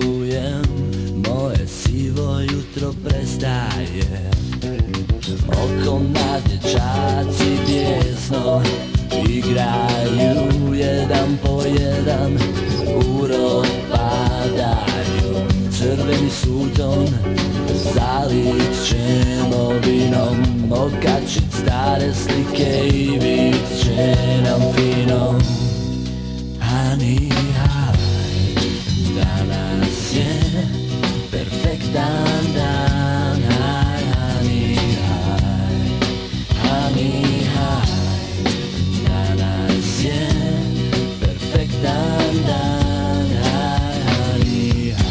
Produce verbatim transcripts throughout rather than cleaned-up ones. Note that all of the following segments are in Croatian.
čujem, moje sivo jutro prestaje. Oko dječaci bijesno igraju, jedan po jedan u rod padaju. Crveni suton zalit ćemo vinom, okačit stare slike i bit će nam fino. Honey, hi, danas je perfektan dan. Hi, honey, hi, honey, hi, danas je perfektan dan. Hi, honey, hi.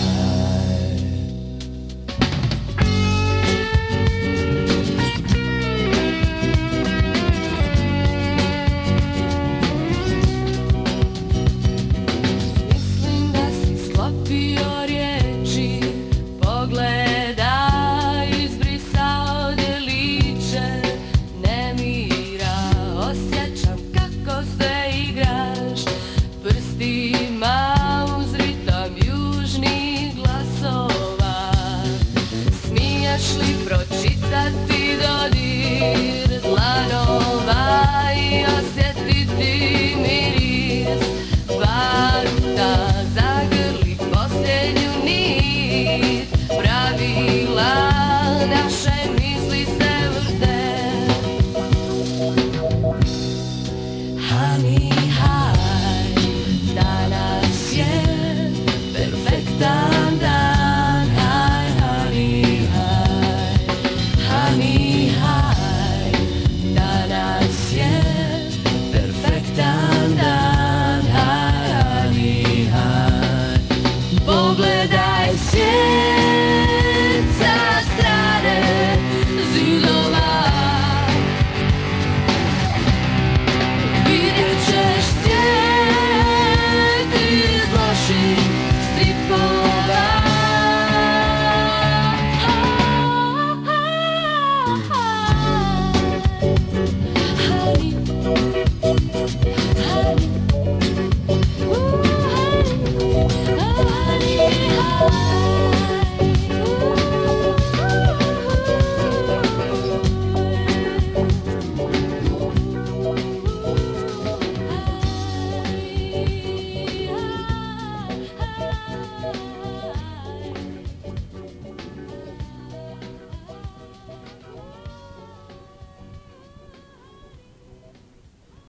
Pročitati dodir dlanova i osjetiti miris baruta, zagrlit posljednju nit pravila, naše misli se vrte. Honey, hi, danas je perfektan dan. Honey, hi, danas je perfektan dan. Hi, honey, hi. Pogledaj svijet.